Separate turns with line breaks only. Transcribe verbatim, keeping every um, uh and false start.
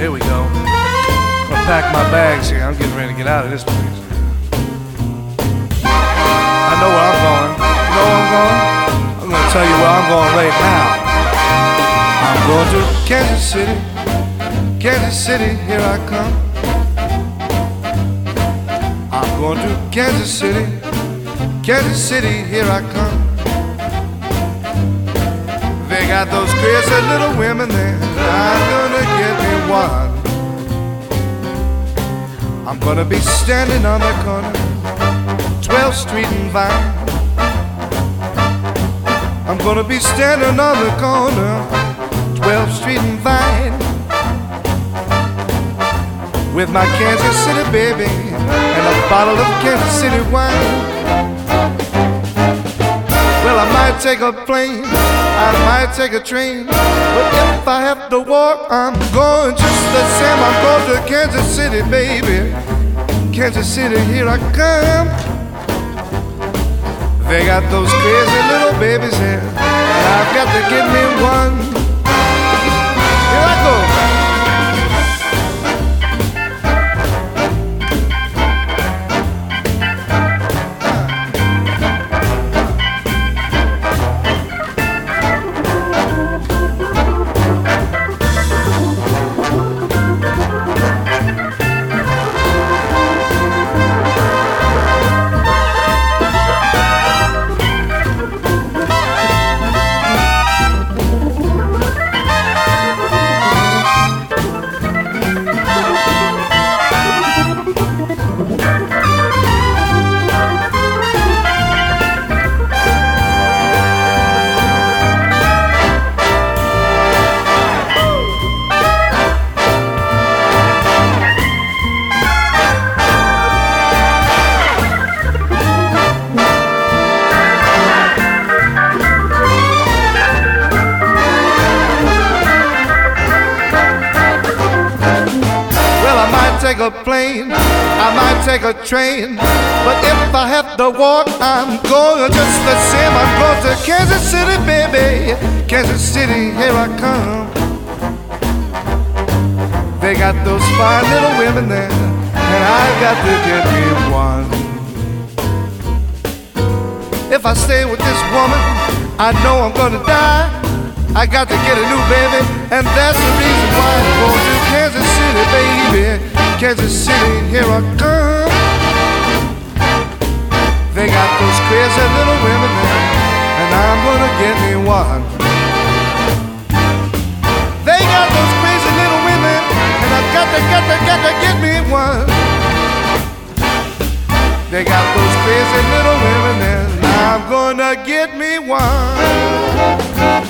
Here we go. I'm gonna pack my bags here. I'm getting ready to get out of this place. I know where I'm going. You know where I'm going? I'm gonna tell you where I'm going right now. I'm going to Kansas City. Kansas City, here I come. I'm going to Kansas City. Kansas City, here I come. They got those crazy little women there. I'm gonna get me one. I'm gonna be standing on the corner, twelfth Street and Vine. I'm gonna be standing on the corner, twelfth Street and Vine, with my Kansas City baby and a bottle of Kansas City wine. Well, I might take a plane, I might take a train, but if I have to walk, I'm going just the same. I'm going to Kansas City, baby. Kansas City, here I come. They got those crazy little babies here, and I've got to get me one. Here I go. Take a plane, I might take a train, but if I have to walk, I'm going just the same. I'm going to Kansas City, baby. Kansas City, here I come. They got those fine little women there, and I got to get me one. If I stay with this woman, I know I'm gonna die. I got to get a new baby, and that's the reason why I'm going to Kansas City, baby. Kansas City, here I come. They got those crazy little women there, and I'm gonna get me one. They got those crazy little women, and I've got to, got to, got to get me one. They got those crazy little women there, and I'm gonna get me one.